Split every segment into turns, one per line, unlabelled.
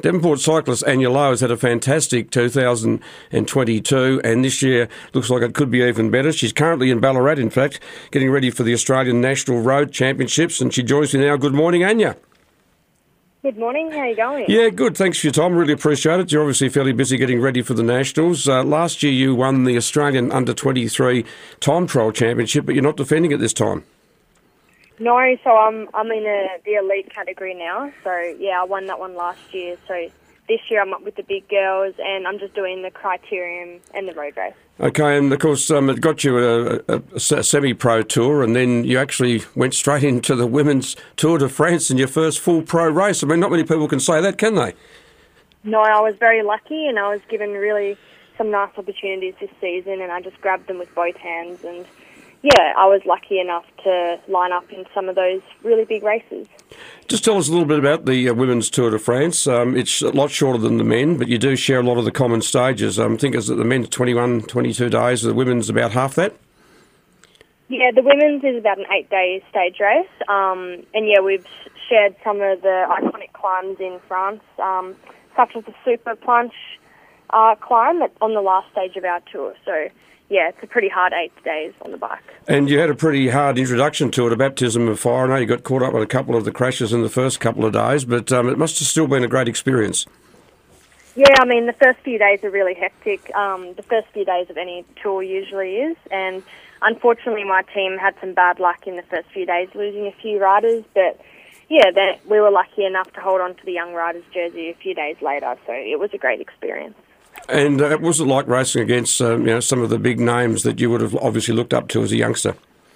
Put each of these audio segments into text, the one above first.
Devonport cyclist Anya Lowe has had a fantastic 2022, and this year looks like it could be even better. She's currently in Ballarat, in fact, getting ready for the Australian National Road Championships, and she joins me now. Good morning, Anya.
Good morning, how are you going?
Yeah, good. Thanks for your time. Really appreciate it. You're obviously fairly busy getting ready for the Nationals. Last year you won the Australian Under-23 Time Trial Championship, but you're not defending it this time.
No, so I'm in the elite category now. So, yeah, I won that one last year. So this year I'm up with the big girls and I'm just doing the criterium and the road race. Okay,
and of course it got you a semi-pro tour, and then you actually went straight into the Women's Tour de France in your first full pro race. I mean, not many people can say that, can they?
No, I was very lucky and I was given really some nice opportunities this season and I just grabbed them with both hands and yeah, I was lucky enough to line up in some of those really big races.
Just tell us a little bit about the Women's Tour de France. It's a lot shorter than the men, but you do share a lot of the common stages. I think it's the men's 21, 22 days, the women's about half that?
Yeah, the women's is about an 8-day stage race. And yeah, we've shared some of the iconic climbs in France, such as the Super Planche climb that's on the last stage of our tour. So yeah, it's a pretty hard 8 days on the bike.
And you had a pretty hard introduction to it, a baptism of fire. I know you got caught up with a couple of the crashes in the first couple of days, but it must have still been a great experience.
Yeah, I mean, the first few days are really hectic. The first few days of any tour usually is, and unfortunately my team had some bad luck in the first few days, losing a few riders, but yeah, we were lucky enough to hold on to the young riders' jersey a few days later, so it was a great experience.
And what was it like racing against some of the big names that you would have obviously looked up to as a youngster?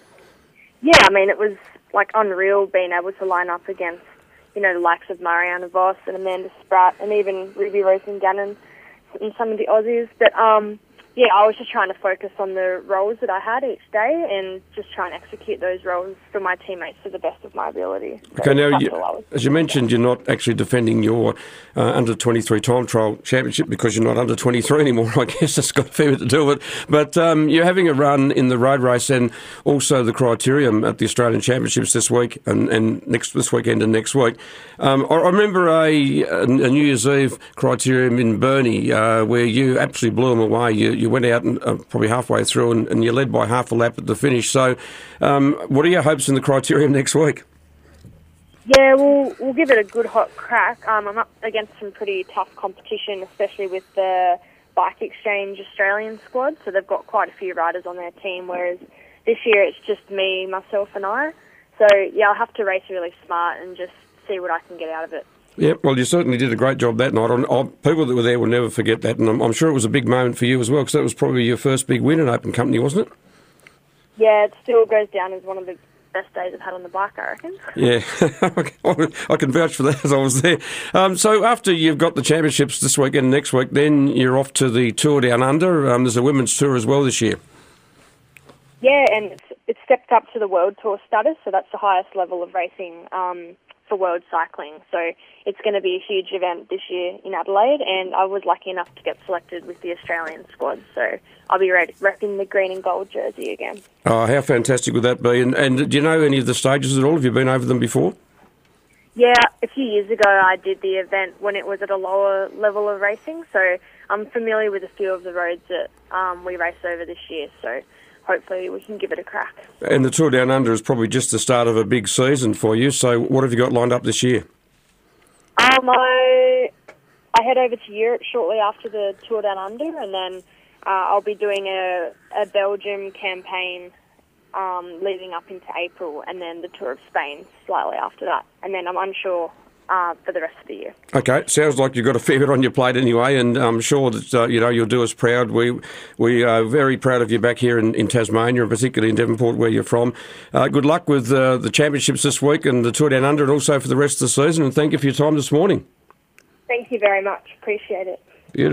Yeah, I mean, it was like unreal being able to line up against, the likes of Marianne Vos and Amanda Spratt and even Ruby Rosen-Gannon and some of the Aussies. But yeah, I was just trying to focus on the roles that I had each day and just try and execute those roles for my teammates to the best of my ability.
Okay, now, as you mentioned, you're not actually defending your Under-23 Time Trial Championship because you're not Under-23 anymore. I guess that's got a fair bit to do with it. But you're having a run in the road race and also the criterium at the Australian Championships this week and this weekend and next week. I remember a New Year's Eve criterium in Burnie where you absolutely blew them away. You went out and probably halfway through and you led by half a lap at the finish. So what are your hopes in the criterium next week?
Yeah, we'll give it a good hot crack. I'm up against some pretty tough competition, especially with the Bike Exchange Australian squad. So they've got quite a few riders on their team, whereas this year it's just me, myself and I. So yeah, I'll have to race really smart and just see what I can get out of it.
Yeah, well, you certainly did a great job that night. People that were there will never forget that, and I'm sure it was a big moment for you as well, because that was probably your first big win in Open Company, wasn't it?
Yeah, it still goes down as one of the best days I've had on the bike, I reckon.
Yeah, I can vouch for that as I was there. So after you've got the championships this weekend and next week, then you're off to the Tour Down Under. There's a women's tour as well this year.
Yeah, and it's stepped up to the World Tour status, so that's the highest level of racing for world cycling. So it's going to be a huge event this year in Adelaide, and I was lucky enough to get selected with the Australian squad, so I'll be repping the green and gold jersey again.
Oh, how fantastic would that be? And do you know any of the stages at all? Have you been over them before?
Yeah, a few years ago I did the event when it was at a lower level of racing, so I'm familiar with a few of the roads that we race over this year, so hopefully we can give it a crack.
And the Tour Down Under is probably just the start of a big season for you, so what have you got lined up this year?
I head over to Europe shortly after the Tour Down Under, and then I'll be doing a Belgium campaign leading up into April, and then the Tour of Spain slightly after that, and then I'm unsure for the rest of the year. Okay,
sounds like you've got a fair bit on your plate anyway, and I'm sure that you'll do us proud. We are very proud of you back here in Tasmania, and particularly in Devonport, where you're from. Good luck with the championships this week and the Tour Down Under, and also for the rest of the season. And thank you for your time this morning.
Thank you very much. Appreciate it.